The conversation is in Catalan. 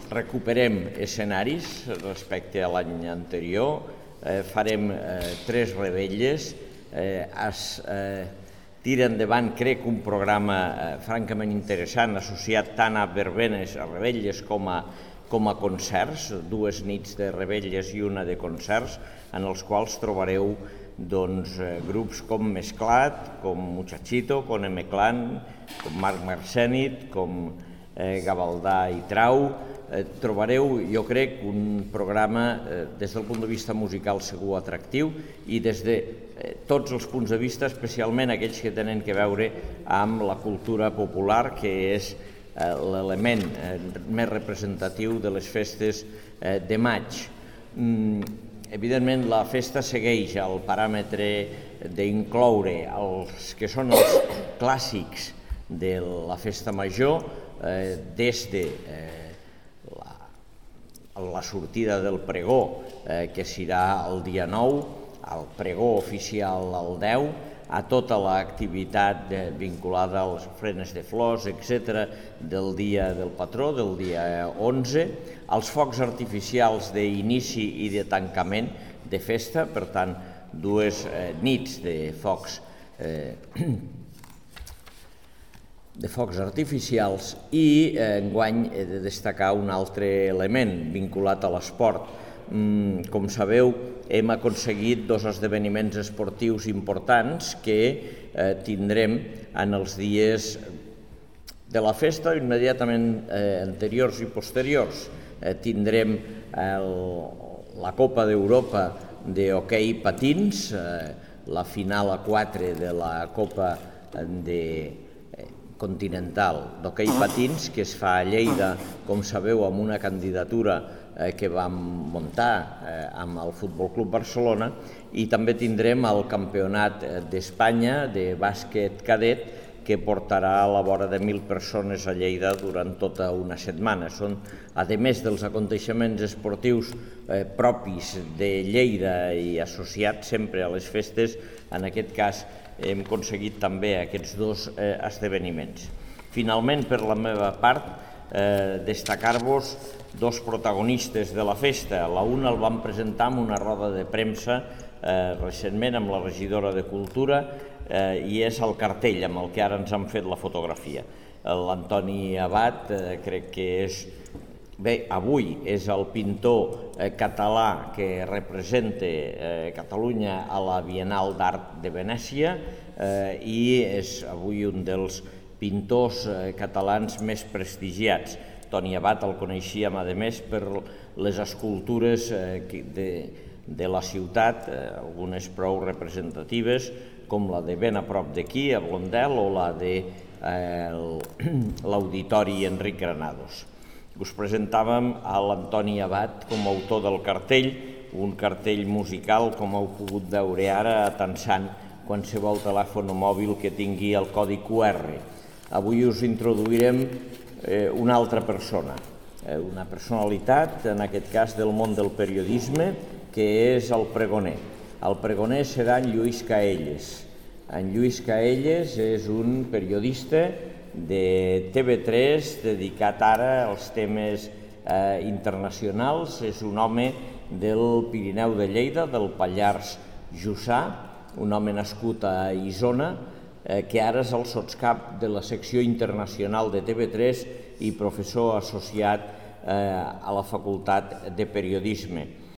recuperem escenaris respecte a l'any anterior, farem 3 revetlles, es tira endavant, crec, un programa francament interessant associat tant a verbenes, a revetlles, com a concerts, 2 nits de revetlles i una de concerts, en els quals trobareu grups com Mesclat, com Muchachito, com M-Clan, com Marc Marcènit, com Gavaldà i Trau. Trobareu, jo crec, un programa des del punt de vista musical segur atractiu i des de tots els punts de vista, especialment aquells que tenen a veure amb la cultura popular, que és l'element més representatiu de les festes de maig. Evidentment, la festa segueix el paràmetre d'incloure els que són els clàssics de la festa major, des de la sortida del pregó, que serà el dia 9, el pregó oficial el 10, a tota l'activitat vinculada a les ofrenes de flors, etc., del dia del patró, del dia 11, els focs artificials d'inici i de tancament de festa, per tant, 2 nits de focs artificials, i enguany he de destacar un altre element vinculat a l'esport. Com sabeu, hem aconseguit 2 esdeveniments esportius importants que tindrem en els dies de la festa, immediatament anteriors i posteriors. Tindrem la Copa d'Europa d'hoquei patins, la final a 4 de la Copa continental d'hoquei patins, que es fa a Lleida, com sabeu, amb una candidatura que vam muntar amb el Futbol Club Barcelona, i també tindrem el Campionat d'Espanya de bàsquet cadet, que portarà a la vora de 1.000 persones a Lleida durant tota una setmana. Són, a més dels aconteixements esportius propis de Lleida i associats sempre a les festes, en aquest cas hem aconseguit també aquests 2 esdeveniments. Finalment, per la meva part, destacar-vos 2 protagonistes de la festa. Un el vam presentar en una roda de premsa recentment amb la regidora de Cultura, i és el cartell amb el que ara ens han fet la fotografia. L'Antoni Abat, crec que és... Bé, avui és el pintor català que representa Catalunya a la Biennal d'Art de Venècia, i és avui un dels pintors catalans més prestigiats. Toni Abat el coneixíem, a més, per les escultures de la ciutat, algunes prou representatives, com la de ben a prop d'aquí, a Blondel, o la de l'Auditori Enric Granados. Us presentàvem a l'Antoni Abat com a autor del cartell, un cartell musical, com heu pogut veure ara, atansant qualsevol telèfon mòbil que tingui el codi QR. Avui us introduirem una altra persona, una personalitat, en aquest cas del món del periodisme, que és el pregoner. El pregoner serà en Lluís Caelles. En Lluís Caelles és un periodista de TV3 dedicat ara als temes internacionals. És un home del Pirineu de Lleida, del Pallars Jussà, un home nascut a Isona, que ara és el sotscap de la secció internacional de TV3 i professor associat a la Facultat de Periodisme.